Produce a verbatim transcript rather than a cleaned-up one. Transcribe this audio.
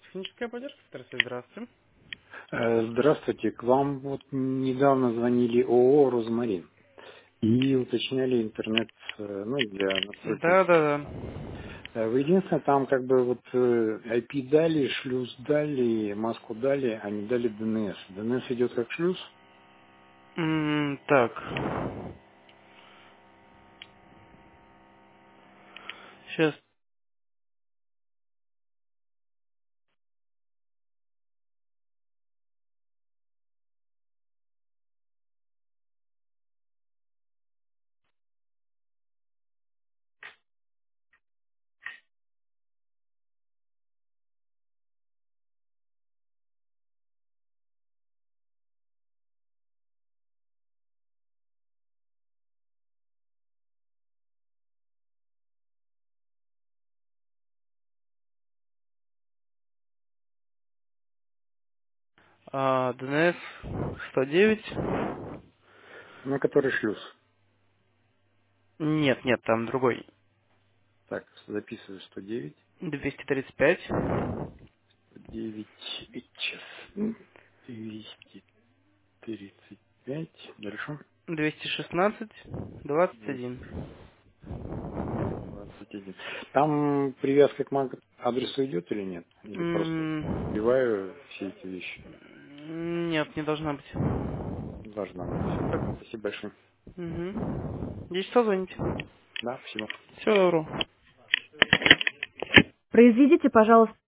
Техническая поддержка, здравствуйте, здравствуйте. Э, Здравствуйте. К вам вот недавно звонили ООО «Розмарин» и уточняли интернет, э, ну, для настройки Да, сети. да, да. Э, Вы единственное, там как бы вот э, ай пи дали, шлюз дали, маску дали, а не дали ди эн эс. ди эн эс идет как шлюз. М, так, сейчас. А, ди эн эс сто девять. На который шлюз. Нет, нет, там другой. Так, записываю сто девять. двести тридцать пять. сто девять, сейчас. двести тридцать пять. Дальше. двести шестнадцать. двадцать один. двести двадцать один. Там привязка к мак адресу идет или нет? Или просто М, вбиваю все эти вещи? Нет, не должна быть. Должна быть. Так, спасибо большое. Угу. десять часов звоните. Да, спасибо. Всего доброго. Произведите, пожалуйста.